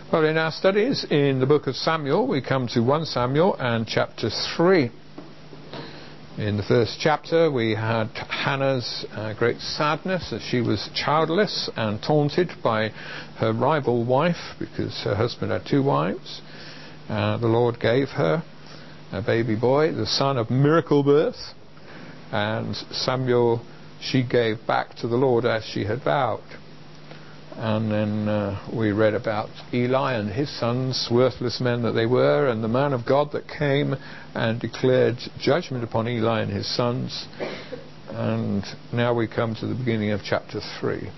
Well, in our studies in the book of Samuel, we come to 1 Samuel and chapter 3. In the first chapter, we had Hannah's great sadness as she was childless and taunted by her rival wife because her husband had two wives. The Lord gave her a baby boy, the son of miracle birth, and Samuel she gave back to the Lord as she had vowed. And then we read about Eli and his sons, worthless men that they were, and the man of God that came and declared judgment upon Eli and his sons. And now we come to the beginning of chapter 3.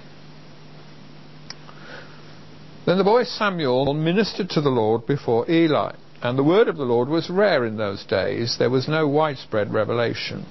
Then the boy Samuel ministered to the Lord before Eli, and the word of the Lord was rare in those days. There was no widespread revelation.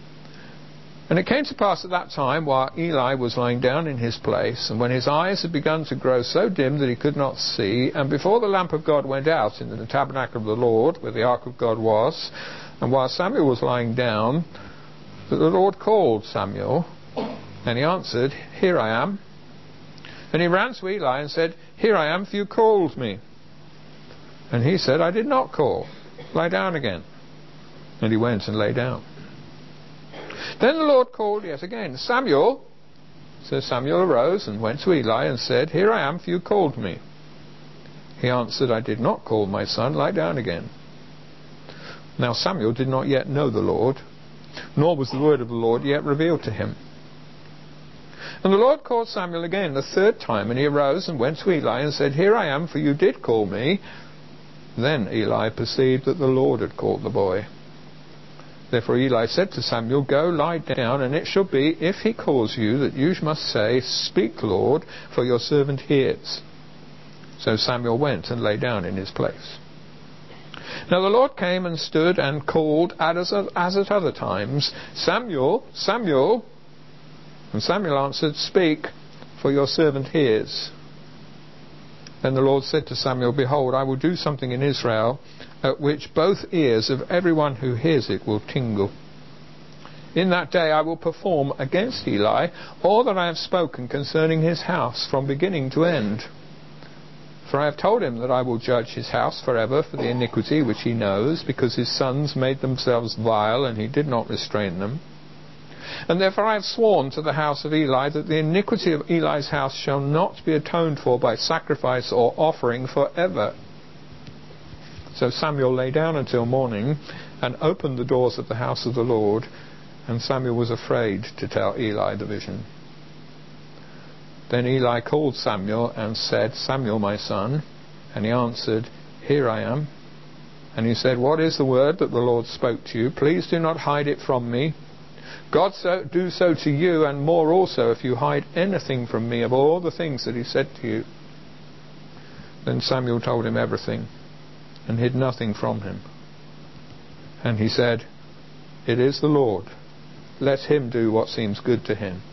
And it came to pass at that time, while Eli was lying down in his place, and when his eyes had begun to grow so dim that he could not see, and before the lamp of God went out in the tabernacle of the Lord, where the ark of God was, and while Samuel was lying down, the Lord called Samuel, and he answered, "Here I am." And he ran to Eli and said, "Here I am, for you called me." And he said, "I did not call. Lie down again." And he went and lay down. Then the Lord called yet again, "Samuel." So Samuel arose and went to Eli and said, "Here I am, for you called me." He answered, "I did not call, my son. Lie down again." Now Samuel did not yet know the Lord, nor was the word of the Lord yet revealed to him. And the Lord called Samuel again the third time, and he arose and went to Eli and said, "Here I am, for you did call me." Then Eli perceived that the Lord had called the boy. Therefore Eli said to Samuel, "Go, lie down, and it shall be, if he calls you, that you must say, 'Speak, Lord, for your servant hears.'" So Samuel went and lay down in his place. Now the Lord came and stood and called, as at other times, "Samuel, Samuel." And Samuel answered, "Speak, for your servant hears." Then the Lord said to Samuel, "Behold, I will do something in Israel, at which both ears of everyone who hears it will tingle. In that day I will perform against Eli all that I have spoken concerning his house from beginning to end. For I have told him that I will judge his house forever for the iniquity which he knows, because his sons made themselves vile, and he did not restrain them. And therefore I have sworn to the house of Eli that the iniquity of Eli's house shall not be atoned for by sacrifice or offering forever." So Samuel lay down until morning and opened the doors of the house of the Lord, and Samuel was afraid to tell Eli the vision. Then Eli called Samuel and said, "Samuel, my son." And he answered, "Here I am." And he said, "What is the word that the Lord spoke to you? Please do not hide it from me. God do so to you, and more also, if you hide anything from me of all the things that he said to you." Then Samuel told him everything, and hid nothing from him. And he said, "It is the Lord. Let him do what seems good to him."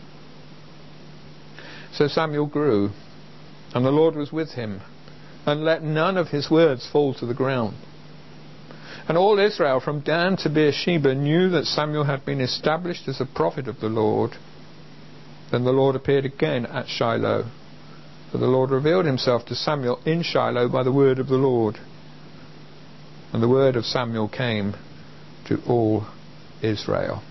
So Samuel grew, and the Lord was with him, and let none of his words fall to the ground. And all Israel from Dan to Beersheba knew that Samuel had been established as a prophet of the Lord. Then the Lord appeared again at Shiloh, for the Lord revealed himself to Samuel in Shiloh by the word of the Lord. And the word of Samuel came to all Israel.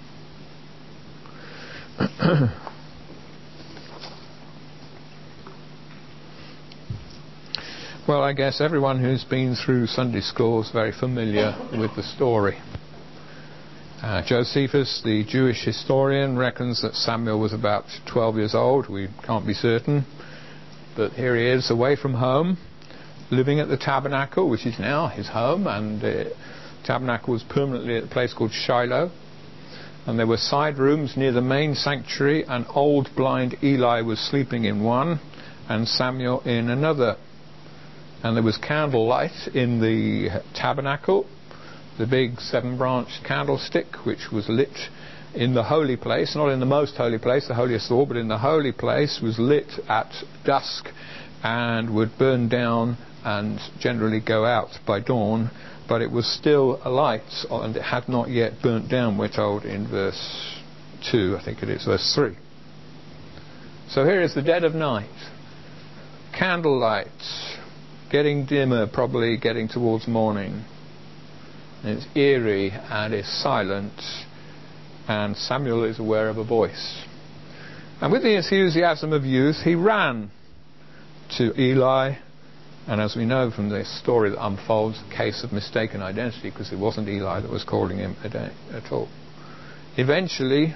Well, I guess everyone who's been through Sunday school is very familiar with the story. Josephus, the Jewish historian, reckons that Samuel was about 12 years old. We can't be certain. But here he is, away from home, living at the tabernacle, which is now his home, and the tabernacle was permanently at a place called Shiloh. And there were side rooms near the main sanctuary, and old blind Eli was sleeping in one, and Samuel in another. And there was candlelight in the tabernacle, the big 7-branched candlestick, which was lit in the holy place, not in the most holy place, the holiest of all, but in the holy place, was lit at dusk and would burn down and generally go out by dawn, but it was still alight, and it had not yet burnt down, we're told in verse 2, I think it is, verse 3. So here is the dead of night, candlelight, getting dimmer, probably getting towards morning. It's eerie and it's silent, and Samuel is aware of a voice. And with the enthusiasm of youth, he ran to Eli, and as we know from this story that unfolds, a case of mistaken identity, because it wasn't Eli that was calling him at all. Eventually,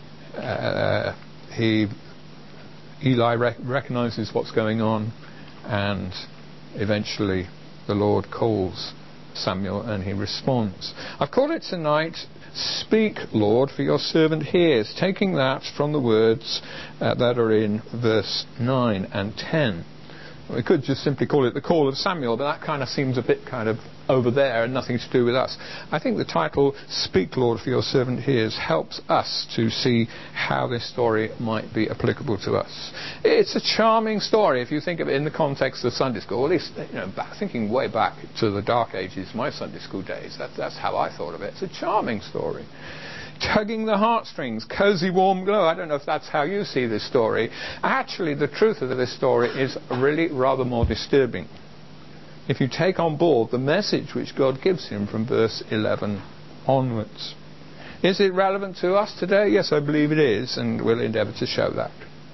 Eli recognizes what's going on, and eventually the Lord calls Samuel and he responds. I've called it tonight, "Speak, Lord, for your servant hears," taking that from the words that are in verse 9 and 10. We could just simply call it the call of Samuel, but that kind of seems a bit kind of over there and nothing to do with us. I think the title, "Speak, Lord, for your servant hears," helps us to see how this story might be applicable to us. It's a charming story if you think of it in the context of Sunday school, at least thinking way back to the dark ages, my Sunday school days. That's how I thought of it. It's a charming story. Tugging the heartstrings, cozy warm glow. I don't know if that's how you see this story. Actually, the truth of this story is really rather more disturbing if you take on board the message which God gives him from verse 11 onwards. Is it relevant to us today? Yes, I believe it is, and we'll endeavour to show that.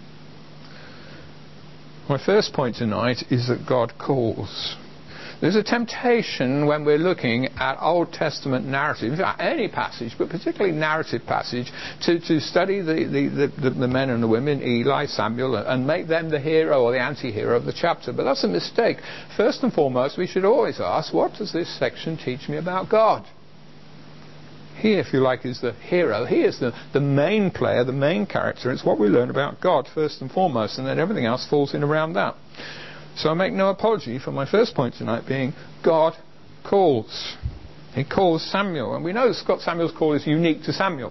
My first point tonight is that God calls. There's a temptation when we're looking at Old Testament narrative, any passage, but particularly narrative passage, to study the men and the women, Eli, Samuel, and make them the hero or the anti-hero of the chapter. But that's a mistake. First and foremost, we should always ask, what does this section teach me about God? He, if you like, is the hero. He is the main player, the main character. It's what we learn about God first and foremost, and then everything else falls in around that. So I make no apology for my first point tonight being God calls. He calls Samuel. And we know that Samuel's call is unique to Samuel.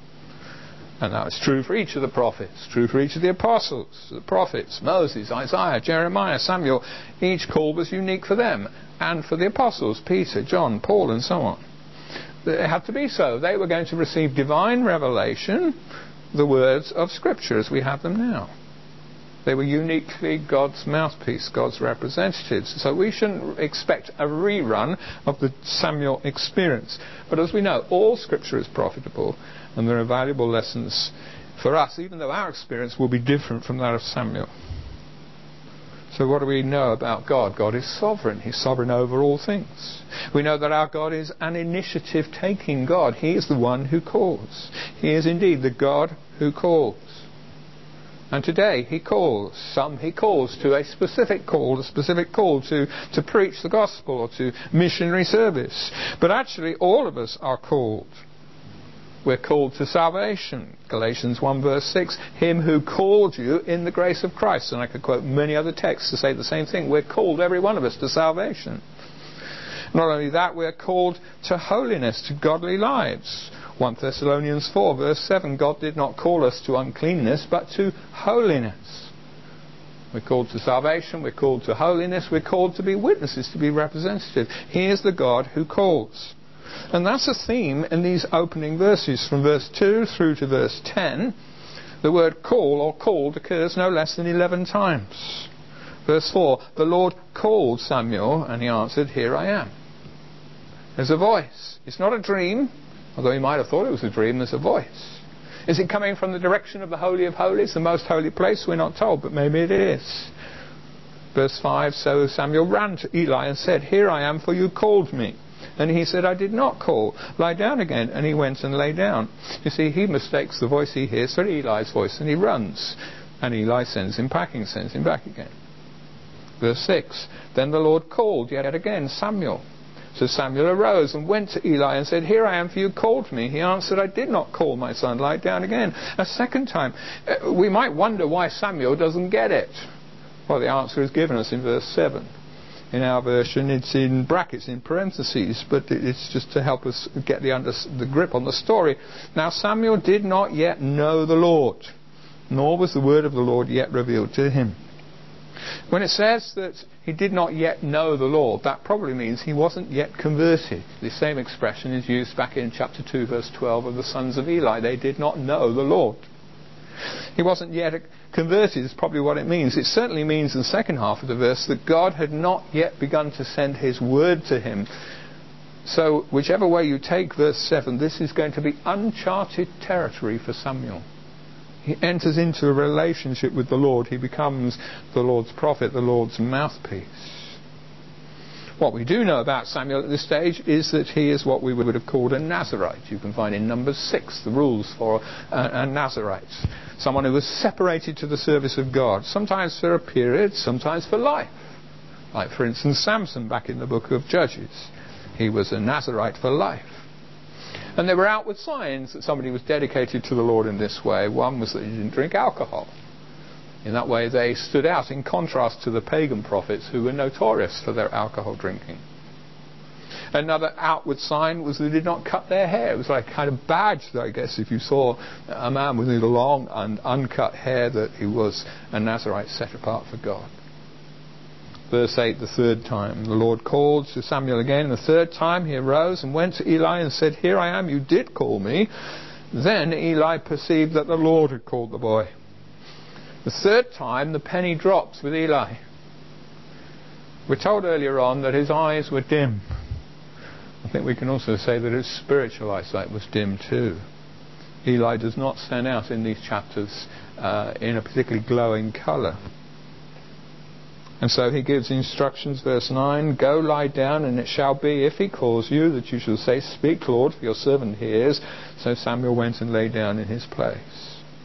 And that is true for each of the prophets, true for each of the apostles, the prophets, Moses, Isaiah, Jeremiah, Samuel. Each call was unique for them and for the apostles, Peter, John, Paul, and so on. It had to be so. They were going to receive divine revelation, the words of Scripture as we have them now. They were uniquely God's mouthpiece, God's representatives. So we shouldn't expect a rerun of the Samuel experience. But as we know, all Scripture is profitable, and there are valuable lessons for us, even though our experience will be different from that of Samuel. So what do we know about God? God is sovereign. He's sovereign over all things. We know that our God is an initiative-taking God. He is the one who calls. He is indeed the God who calls. And today he calls. He calls to a specific call to preach the gospel or to missionary service. But actually all of us are called. We're called to salvation. Galatians 1 verse 6, him who called you in the grace of Christ. And I could quote many other texts to say the same thing. We're called, every one of us, to salvation. Not only that, we're called to holiness, to godly lives. 1 Thessalonians 4 verse 7, God did not call us to uncleanness, but to holiness. We're called to salvation, we're called to holiness, we're called to be witnesses, to be representative. He is the God who calls. And that's a theme in these opening verses. From verse 2 through to verse 10, the word call or called occurs no less than 11 times. Verse 4, the Lord called Samuel, and he answered, "Here I am." There's a voice. It's not a dream. Although you might have thought it was a dream, there's a voice. Is it coming from the direction of the Holy of Holies, the most holy place? We're not told, but maybe it is. Verse 5, so Samuel ran to Eli and said, "Here I am, for you called me." And he said, "I did not call. Lie down again." And he went and lay down. You see, he mistakes the voice he hears for Eli's voice, and he runs. And Eli sends him packing, sends him back again. Verse 6, then the Lord called yet again Samuel. So Samuel arose and went to Eli and said, "Here I am, for you called me." He answered, "I did not call, my son. Lie down again." A second time. We might wonder why Samuel doesn't get it. Well, the answer is given us in verse 7. In our version, it's in brackets, in parentheses, but it's just to help us get the grip on the story. Now Samuel did not yet know the Lord, nor was the word of the Lord yet revealed to him. When it says that he did not yet know the Lord, that probably means he wasn't yet converted. The same expression is used back in chapter 2 verse 12 of the sons of Eli. They did not know the Lord. He wasn't yet converted is probably what it means. It certainly means in the second half of the verse that God had not yet begun to send his word to him. So whichever way you take verse 7, this is going to be uncharted territory for Samuel. He enters into a relationship with the Lord. He becomes the Lord's prophet, the Lord's mouthpiece. What we do know about Samuel at this stage is that he is what we would have called a Nazirite. You can find in Numbers 6 the rules for a Nazirite. Someone who was separated to the service of God, sometimes for a period, sometimes for life. Like, for instance, Samson back in the book of Judges. He was a Nazirite for life. And there were outward signs that somebody was dedicated to the Lord in this way. One was that he didn't drink alcohol. In that way they stood out in contrast to the pagan prophets who were notorious for their alcohol drinking. Another outward sign was that they did not cut their hair. It was like a kind of badge, I guess, if you saw a man with long and uncut hair, that he was a Nazirite set apart for God. Verse 8, the third time. The Lord called to Samuel again. The third time he arose and went to Eli and said, "Here I am, you did call me." Then Eli perceived that the Lord had called the boy. The third time the penny drops with Eli. We're told earlier on that his eyes were dim. I think we can also say that his spiritual eyesight was dim too. Eli does not stand out in these chapters in a particularly glowing colour. And so he gives instructions, verse 9, "Go lie down, and it shall be, if he calls you, that you shall say, 'Speak, Lord, for your servant hears.'" So Samuel went and lay down in his place.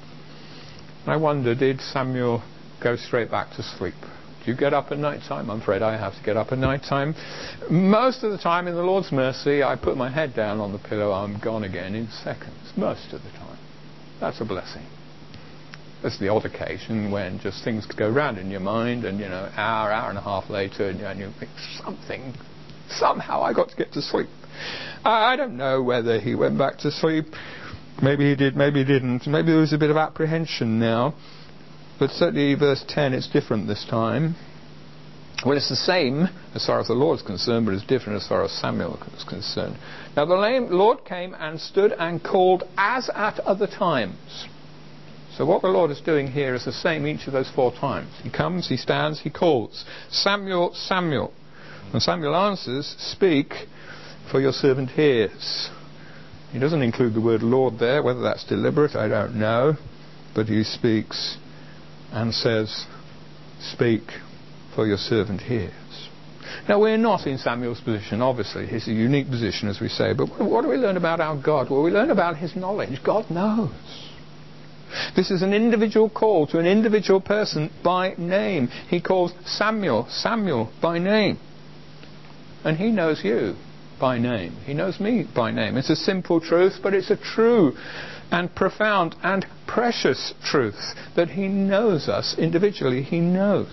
I wonder, did Samuel go straight back to sleep? Do you get up at night time? I'm afraid I have to get up at night time. Most of the time, in the Lord's mercy, I put my head down on the pillow, I'm gone again in seconds. Most of the time. That's a blessing. There's the odd occasion when just things go round in your mind, and hour and a half later, and you think, somehow I got to get to sleep. I don't know whether he went back to sleep. Maybe he did, maybe he didn't. Maybe there was a bit of apprehension now. But certainly verse 10, it's different this time. Well, it's the same as far as the Lord is concerned, but it's different as far as Samuel is concerned. Now the Lord came and stood and called as at other times. So what the Lord is doing here is the same each of those 4 times. He comes, he stands, he calls. "Samuel, Samuel." And Samuel answers, "Speak, for your servant hears." He doesn't include the word Lord there. Whether that's deliberate, I don't know. But he speaks and says, "Speak, for your servant hears." Now, we're not in Samuel's position, obviously. He's a unique position, as we say. But what do we learn about our God? Well, we learn about his knowledge. God knows. This is an individual call to an individual person by name. He calls Samuel, Samuel, by name. And he knows you by name. He knows me by name. It's a simple truth, but it's a true and profound and precious truth that he knows us individually. He knows.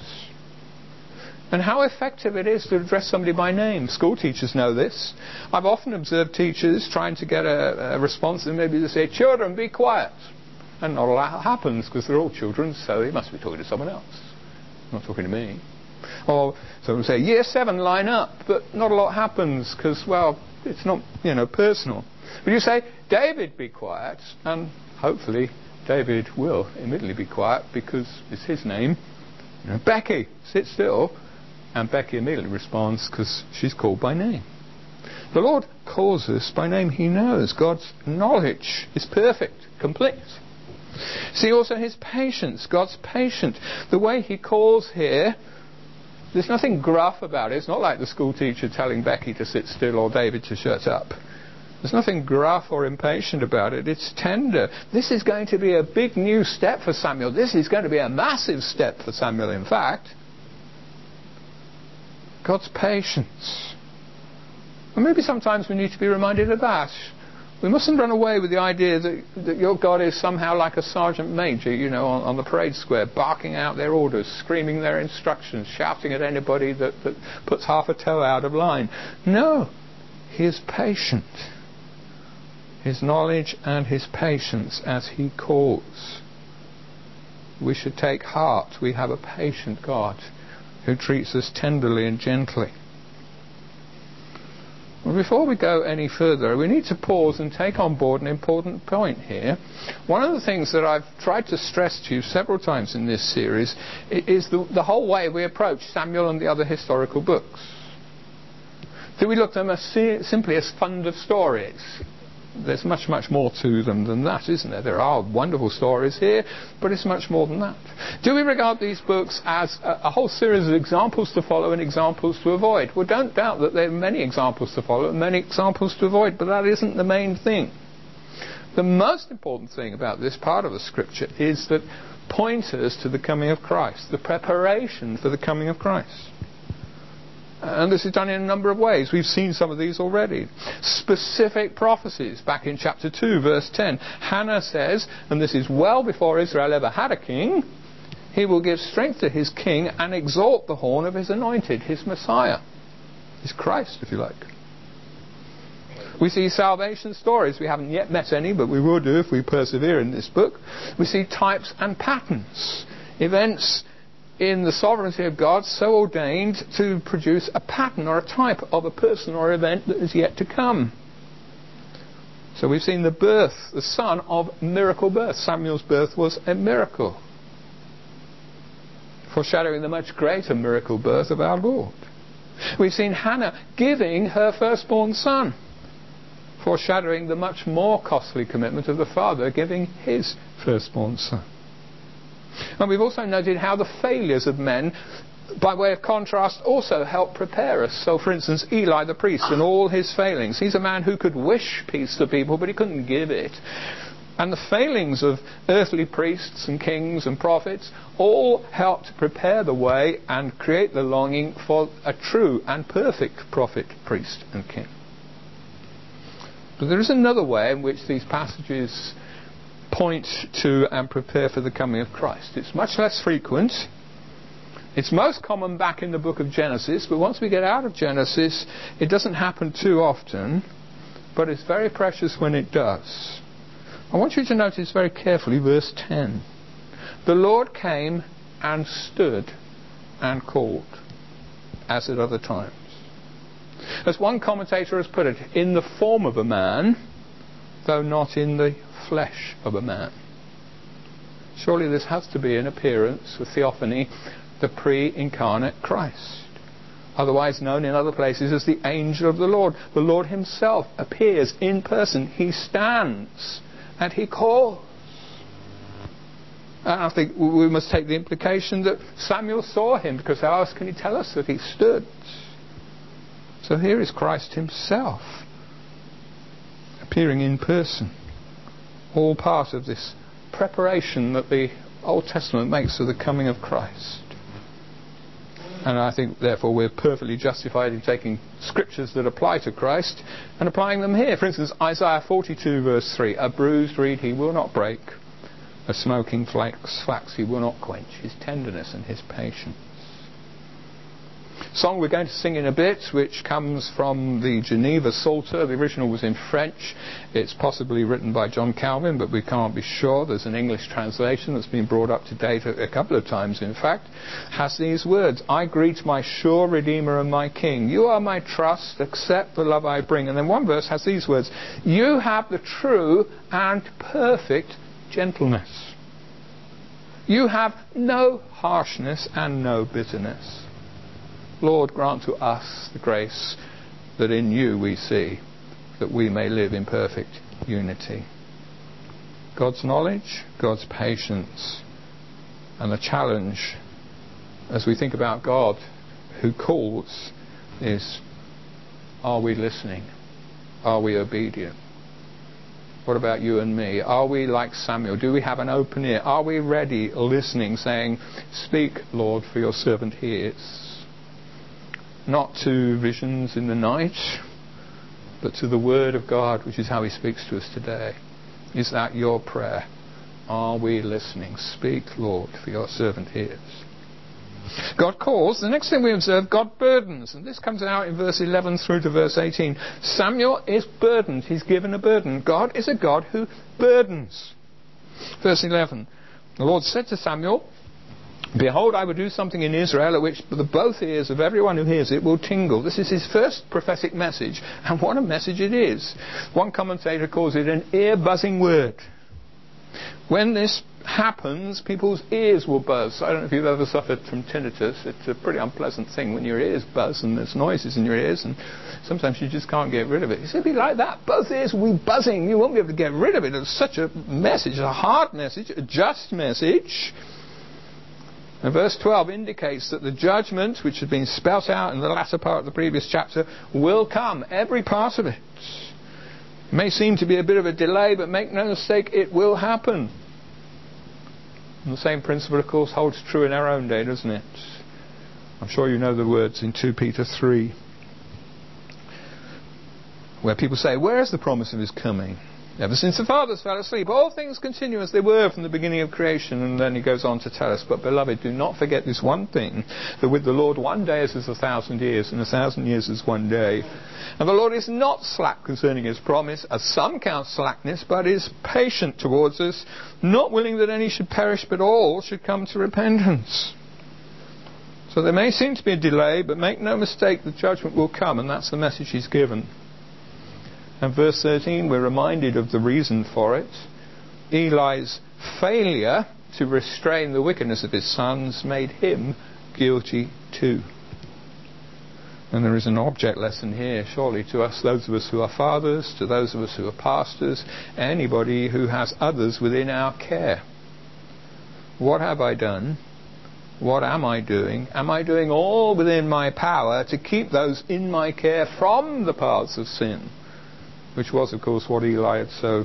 And how effective it is to address somebody by name. School teachers know this. I've often observed teachers trying to get a response, and maybe they say, "Children, be quiet." And not a lot happens because they're all children, so he must be talking to someone else. Not talking to me. Or someone will say, "Year 7, line up," but not a lot happens because, well, it's not, personal. But you say, "David, be quiet," and hopefully David will immediately be quiet because it's his name. "Becky, sit still," and Becky immediately responds because she's called by name. The Lord calls us by name. He knows. God's knowledge is perfect, complete. See also his patience. God's patient. The way he calls here, there's nothing gruff about it. It's not like the school teacher telling Becky to sit still or David to shut up. There's nothing gruff or impatient about it. It's tender. This is going to be a big new step for Samuel. This is going to be a massive step for Samuel, in fact. God's patience. And maybe sometimes we need to be reminded of that. We mustn't run away with the idea that your God is somehow like a sergeant major, on the parade square, barking out their orders, screaming their instructions, shouting at anybody that puts half a toe out of line. No, he is patient. His knowledge and his patience as he calls. We should take heart. We have a patient God who treats us tenderly and gently. Well, before we go any further, we need to pause and take on board an important point here. One of the things that I've tried to stress to you several times in this series is the whole way we approach Samuel and the other historical books. Do we look at them as simply as fund of stories? There's much, much more to them than that, isn't there? There are wonderful stories here, but it's much more than that. Do we regard these books as a whole series of examples to follow and examples to avoid? Well, don't doubt that there are many examples to follow and many examples to avoid, but that isn't the main thing. The most important thing about this part of the Scripture is that pointers to the coming of Christ, the preparation for the coming of Christ. And this is done in a number of ways. We've seen some of these already. Specific prophecies. Back in chapter 2, verse 10, Hannah says, and this is well before Israel ever had a king, he will give strength to his king and exalt the horn of his anointed, his Messiah, his Christ, if you like. We see salvation stories. We haven't yet met any, but we will do if we persevere in this book. We see types and patterns. Events in the sovereignty of God so ordained to produce a pattern or a type of a person or event that is yet to come. So we've seen the birth, the son of miracle birth. Samuel's birth was a miracle, foreshadowing the much greater miracle birth of our Lord. We've seen Hannah giving her firstborn son, foreshadowing the much more costly commitment of the father giving his firstborn son. And we've also noted how the failures of men, by way of contrast, also help prepare us. So, for instance, Eli the priest and all his failings. He's a man who could wish peace to people, but he couldn't give it. And the failings of earthly priests and kings and prophets all help to prepare the way and create the longing for a true and perfect prophet, priest and king. But there is another way in which these passages point to and prepare for the coming of Christ. It's much less frequent. It's most common back in the book of Genesis, but once we get out of Genesis, it doesn't happen too often, but it's very precious when it does. I want you to notice very carefully verse 10. The Lord came and stood and called, as at other times. As one commentator has put it, in the form of a man, though not in the flesh of a man. Surely this has to be an appearance, a theophany, the pre-incarnate Christ, otherwise known in other places as the angel of the Lord. The Lord himself appears in person. He stands and he calls. And I think we must take the implication that Samuel saw him, because how else can he tell us that he stood? So here is Christ himself appearing in person. All part of this preparation that the Old Testament makes for the coming of Christ. And I think therefore we're perfectly justified in taking scriptures that apply to Christ and applying them here. For instance, Isaiah 42 verse 3, a bruised reed he will not break, a smoking flax he will not quench, his tenderness and his patience. Song we're going to sing in a bit, which comes from the Geneva Psalter. The original was in French. It's possibly written by John Calvin, but we can't be sure. There's an English translation that's been brought up to date a couple of times, in fact. Has these words: I greet my sure Redeemer and my King. You are my trust, accept the love I bring. And then one verse has these words: you have the true and perfect gentleness. You have no harshness and no bitterness. Lord, grant to us the grace that in you we see, that we may live in perfect unity. God's knowledge, God's patience, and the challenge as we think about God who calls is, are we listening? Are we obedient? What about you and me? Are we like Samuel? Do we have an open ear? Are we ready, listening, saying, speak, Lord, for your servant hears? Not to visions in the night, but to the Word of God, which is how he speaks to us today. Is that your prayer? Are we listening? Speak, Lord, for your servant hears. God calls. The next thing we observe, God burdens. And this comes out in verse 11 through to verse 18. Samuel is burdened. He's given a burden. God is a God who burdens. Verse 11. The Lord said to Samuel, Behold, I will do something in Israel at which the both ears of everyone who hears it will tingle. This is his first prophetic message, and what a message it is. One commentator calls it an ear-buzzing word. When this happens, people's ears will buzz. I don't know if you've ever suffered from tinnitus. It's a pretty unpleasant thing when your ears buzz and there's noises in your ears, and sometimes you just can't get rid of it. It's going to be like that. Both ears will be buzzing. You won't be able to get rid of it. It's such a message, a hard message, a just message. And verse 12 indicates that the judgment, which had been spelt out in the latter part of the previous chapter, will come. Every part of it. It may seem to be a bit of a delay, but make no mistake, it will happen. And the same principle, of course, holds true in our own day, doesn't it? I'm sure you know the words in 2 Peter 3, where people say, where is the promise of his coming? Ever since the fathers fell asleep, all things continue as they were from the beginning of creation. And then he goes on to tell us, but beloved, do not forget this one thing, that with the Lord 1 day is as 1,000 years, and 1,000 years is 1 day. And the Lord is not slack concerning his promise, as some count slackness, but is patient towards us, not willing that any should perish, but all should come to repentance. So there may seem to be a delay, but make no mistake, the judgment will come, and that's the message he's given. And verse 13, we're reminded of the reason for it. Eli's failure to restrain the wickedness of his sons made him guilty too. And there is an object lesson here, surely, to us, those of us who are fathers, to those of us who are pastors, anybody who has others within our care. What have I done? What am I doing? Am I doing all within my power to keep those in my care from the paths of sin? Which was, of course, what Eli had so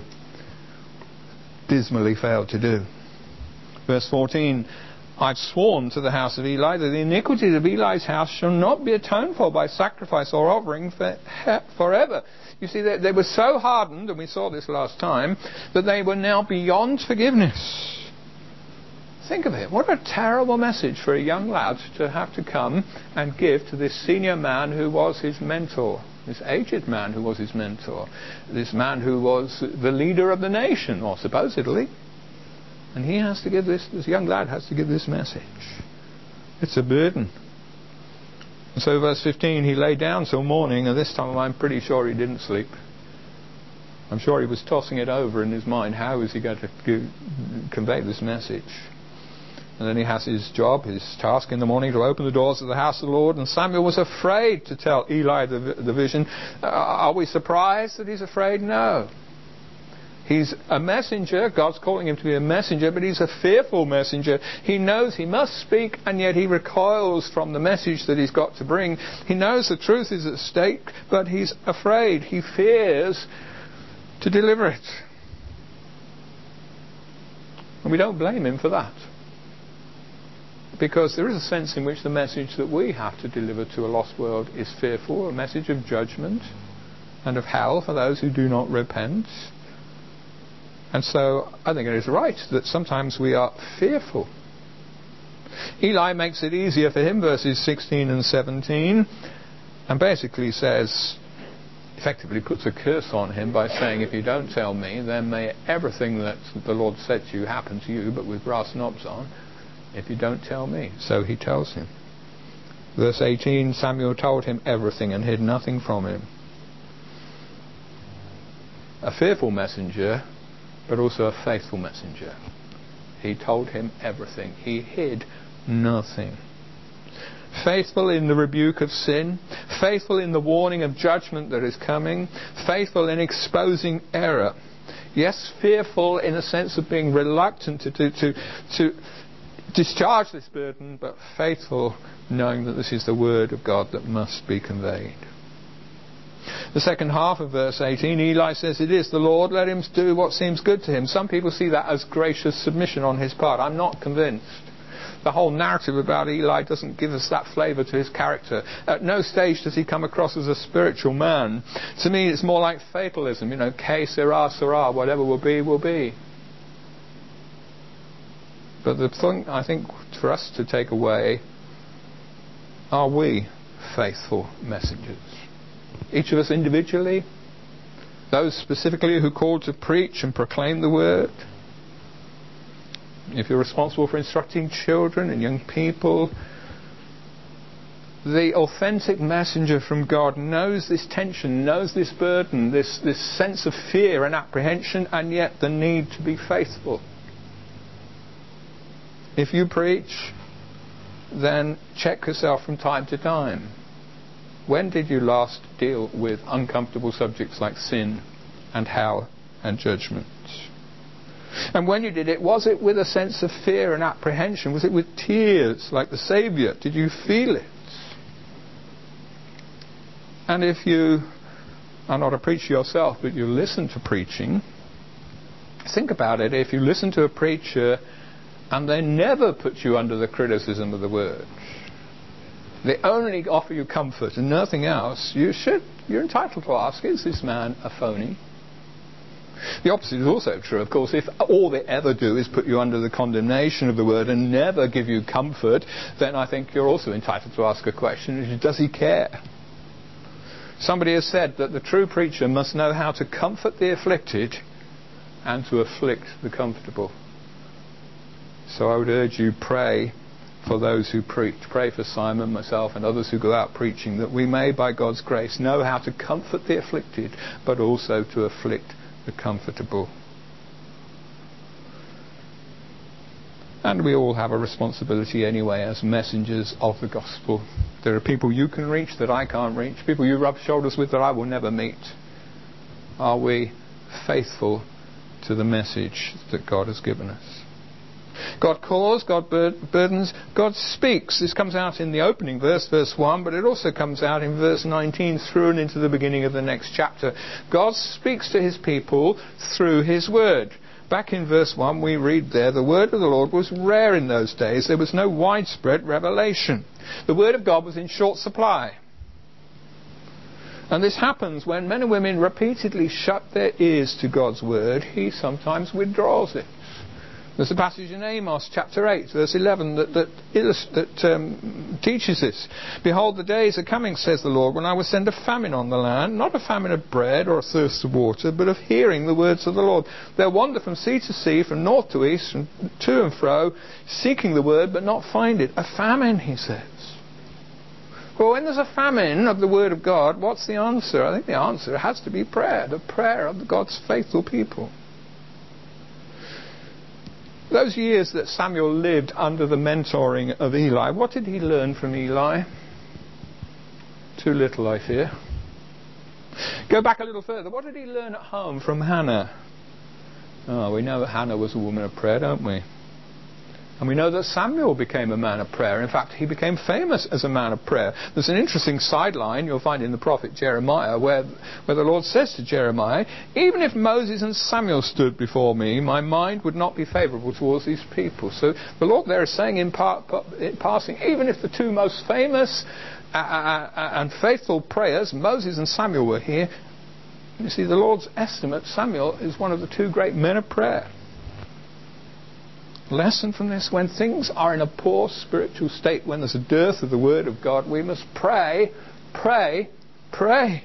dismally failed to do. Verse 14, I've sworn to the house of Eli that the iniquity of Eli's house shall not be atoned for by sacrifice or offering forever. You see, they were so hardened, and we saw this last time, that they were now beyond forgiveness. Think of it. What a terrible message for a young lad to have to come and give to this senior man who was his mentor. This aged man who was his mentor. This man who was the leader of the nation, or supposedly. And he has to give this young lad has to give this message. It's a burden. And so verse 15, he lay down till morning, and this time I'm pretty sure he didn't sleep. I'm sure he was tossing it over in his mind. How is he going to convey this message? And then he has his job, his task in the morning to open the doors of the house of the Lord. And Samuel was afraid to tell Eli the vision. Are we surprised that he's afraid? No. He's a messenger. God's calling him to be a messenger, but he's a fearful messenger. He knows he must speak, and yet he recoils from the message that he's got to bring. He knows the truth is at stake, but he's afraid. He fears to deliver it. And we don't blame him for that. Because there is a sense in which the message that we have to deliver to a lost world is fearful, a message of judgment and of hell for those who do not repent. And so I think it is right that sometimes we are fearful. Eli makes it easier for him, verses 16 and 17, and basically says, effectively puts a curse on him by saying, if you don't tell me, then may everything that the Lord said to you happen to you, but with brass knobs on, if you don't tell me. So he tells him. Verse 18, Samuel told him everything and hid nothing from him. A fearful messenger, but also a faithful messenger. He told him everything. He hid nothing. Faithful in the rebuke of sin, faithful in the warning of judgment that is coming, faithful in exposing error. Yes, fearful in a sense of being reluctant to discharge this burden, but faithful knowing that this is the word of God that must be conveyed. The second half of verse 18, Eli says, it is the Lord, let him do what seems good to him. Some people see that as gracious submission on his part. I'm not convinced. The whole narrative about Eli doesn't give us that flavour to his character. At no stage does he come across as a spiritual man. To me it's more like fatalism, que sera, sera, whatever will be, will be. But the thing I think for us to take away, are we faithful messengers? Each of us individually, those specifically who call to preach and proclaim the word. if you're responsible for instructing children and young people, the authentic messenger from God knows this tension, knows this burden, this sense of fear and apprehension, and yet the need to be faithful. If you preach, then check yourself from time to time. When did you last deal with uncomfortable subjects like sin and hell and judgment? And when you did it, was it with a sense of fear and apprehension? Was it with tears like the Saviour? Did you feel it? And if you are not a preacher yourself, but you listen to preaching, think about it. If you listen to a preacher and they never put you under the criticism of the word, they only offer you comfort and nothing else, you're entitled to ask, is this man a phony? The opposite is also true, of course. If all they ever do is put you under the condemnation of the word and never give you comfort, then I think you're also entitled to ask a question: does he care? Somebody has said that the true preacher must know how to comfort the afflicted and to afflict the comfortable. So I would urge you, pray for those who preach. Pray for Simon, myself and others who go out preaching, that we may, by God's grace, know how to comfort the afflicted, but also to afflict the comfortable. And we all have a responsibility anyway as messengers of the gospel. There are people you can reach that I can't reach, people you rub shoulders with that I will never meet. Are we faithful to the message that God has given us? God calls, God burdens, God speaks. This comes out in the opening verse 1, but it also comes out in verse 19 through and into the beginning of the next chapter. God speaks to his people through his word. Back in verse 1 we read there, the word of the Lord was rare in those days. There was no widespread revelation. The word of God was in short supply. And this happens when men and women repeatedly shut their ears to God's word. He sometimes withdraws it. There's a passage in Amos chapter 8 verse 11 that teaches this. Behold, the days are coming, says the Lord, when I will send a famine on the land, not a famine of bread or a thirst of water, but of hearing the words of the Lord. They'll wander from sea to sea, from north to east, from to and fro, seeking the word but not find it. A famine, he says. Well, when there's a famine of the word of God, what's the answer? I think the answer has to be prayer, the prayer of God's faithful people. Those years that Samuel lived under the mentoring of Eli, what did he learn from Eli? Too little, I fear. Go back a little further. What did he learn at home from Hannah? Oh, we know that Hannah was a woman of prayer, don't we? And we know that Samuel became a man of prayer. In fact, he became famous as a man of prayer. There's an interesting sideline you'll find in the prophet Jeremiah where the Lord says to Jeremiah, even if Moses and Samuel stood before me, my mind would not be favourable towards these people. So the Lord there is saying in passing, even if the two most famous and faithful prayers, Moses and Samuel, were here, you see, the Lord's estimate, Samuel is one of the two great men of prayer. Lesson from this: when things are in a poor spiritual state, when there's a dearth of the word of God, we must pray, pray, pray.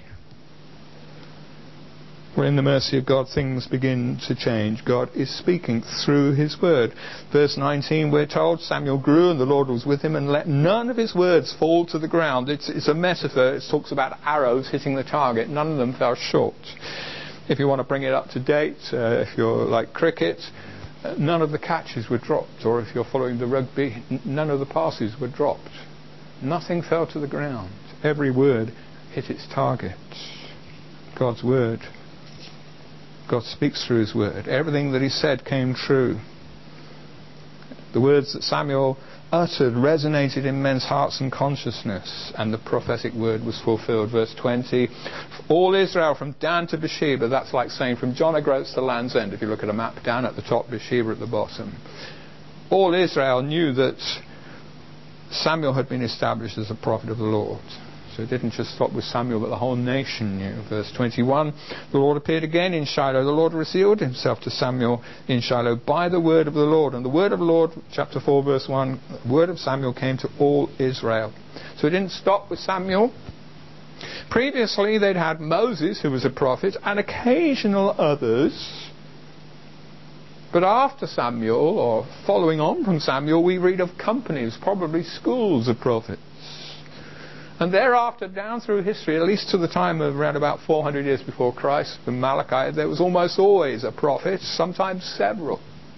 When in the mercy of God things begin to change, God is speaking through his word. Verse 19, we're told Samuel grew and the Lord was with him and let none of his words fall to the ground. It's a metaphor. It talks about arrows hitting the target. None of them fell short. If you want to bring it up to date, if you're like cricket, none of the catches were dropped, or if you're following the rugby, none of the passes were dropped. Nothing fell to the ground. Every word hit its target. God's word. God speaks through his word. Everything that he said came true. The words that Samuel uttered resonated in men's hearts and consciousness, and the prophetic word was fulfilled. Verse 20, all Israel from Dan to Beersheba, that's like saying from John O'Groats to Land's End, if you look at a map, down at the top, Beersheba at the bottom. All Israel knew that Samuel had been established as a prophet of the Lord. So it didn't just stop with Samuel, but the whole nation knew. Verse 21, the Lord appeared again in Shiloh. The Lord revealed himself to Samuel in Shiloh by the word of the Lord. And the word of the Lord, chapter 4, verse 1, the word of Samuel came to all Israel. So it didn't stop with Samuel. Previously, they'd had Moses, who was a prophet, and occasional others. But after Samuel, or following on from Samuel, we read of companies, probably schools of prophets. And thereafter, down through history, at least to the time of around about 400 years before Christ, from Malachi, there was almost always a prophet, sometimes several.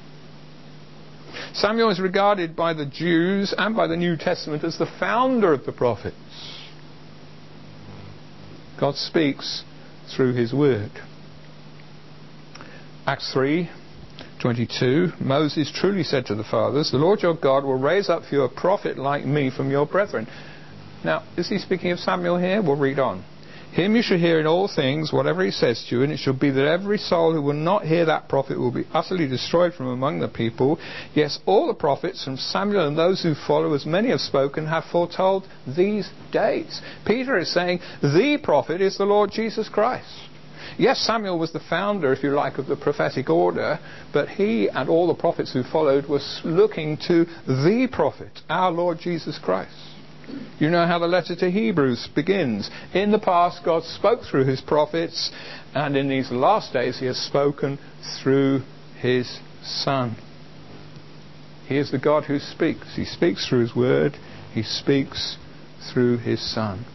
Samuel is regarded by the Jews and by the New Testament as the founder of the prophets. God speaks through his word. Acts 3:22, Moses truly said to the fathers, "The Lord your God will raise up for you a prophet like me from your brethren." Now, is he speaking of Samuel here? We'll read on. "Him you shall hear in all things, whatever he says to you, and it shall be that every soul who will not hear that prophet will be utterly destroyed from among the people. Yes, all the prophets from Samuel and those who follow, as many have spoken, have foretold these days." Peter is saying the prophet is the Lord Jesus Christ. Yes, Samuel was the founder, if you like, of the prophetic order, but he and all the prophets who followed were looking to the prophet, our Lord Jesus Christ. You know how the letter to Hebrews begins. In the past, God spoke through his prophets, and in these last days he has spoken through his Son. He is the God who speaks. He speaks through his word. He speaks through his Son.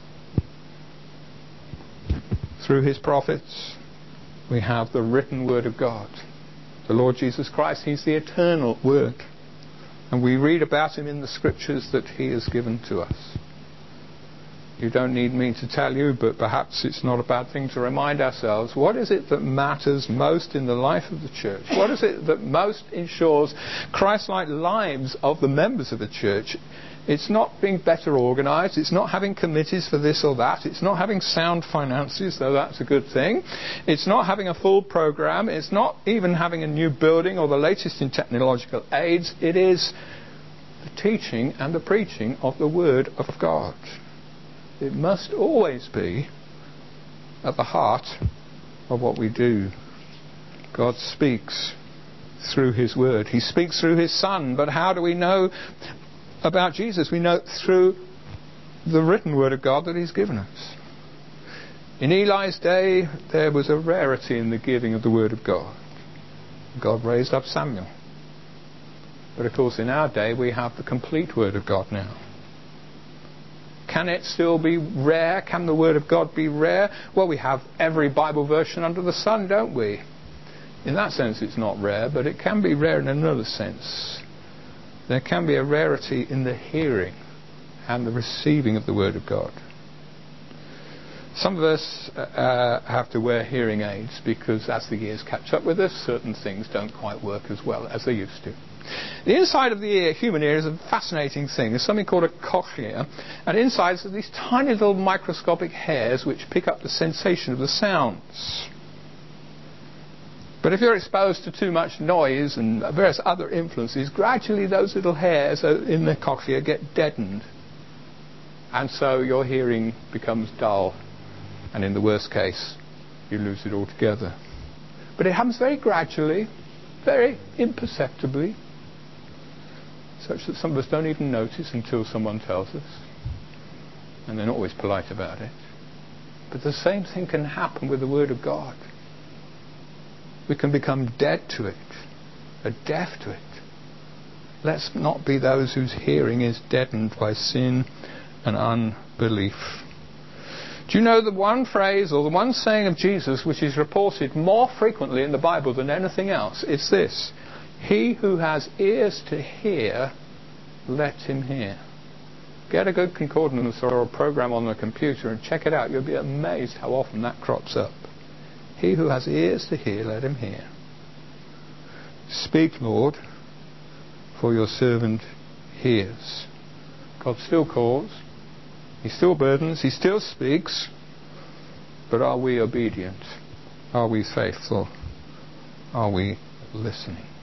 Through his prophets, we have the written word of God. The Lord Jesus Christ, he's the eternal word. And we read about him in the scriptures that he has given to us. You don't need me to tell you, but perhaps it's not a bad thing to remind ourselves, what is it that matters most in the life of the church? What is it that most ensures Christ-like lives of the members of the church? It's not being better organised. It's not having committees for this or that. It's not having sound finances, though that's a good thing. It's not having a full programme. It's not even having a new building or the latest in technological aids. It is the teaching and the preaching of the Word of God. It must always be at the heart of what we do. God speaks through his Word. He speaks through his Son. But how do we know about Jesus? We know through the written word of God that he's given us. In Eli's day, there was a rarity in the giving of the word of God. God raised up Samuel. But of course in our day we have the complete word of God now. Can it still be rare? Can the word of God be rare? Well, we have every Bible version under the sun, don't we? In that sense it's not rare, but it can be rare in another sense. There can be a rarity in the hearing and the receiving of the Word of God. Some of us have to wear hearing aids because as the years catch up with us, certain things don't quite work as well as they used to. The inside of the ear, human ear, is a fascinating thing. There's something called a cochlea, and inside are these tiny little microscopic hairs which pick up the sensation of the sounds. But if you're exposed to too much noise and various other influences, gradually those little hairs in the cochlea get deadened. And so your hearing becomes dull. And in the worst case, you lose it altogether. But it happens very gradually, very imperceptibly, such that some of us don't even notice until someone tells us. And they're not always polite about it. But the same thing can happen with the Word of God. We can become dead to it, deaf to it. Let's not be those whose hearing is deadened by sin and unbelief. Do you know the one phrase or the one saying of Jesus which is reported more frequently in the Bible than anything else? It's this: he who has ears to hear, let him hear. Get a good concordance or a program on the computer and check it out. You'll be amazed how often that crops up. He who has ears to hear, let him hear. Speak, Lord, for your servant hears. God still calls. He still burdens. He still speaks. But are we obedient? Are we faithful? Are we listening?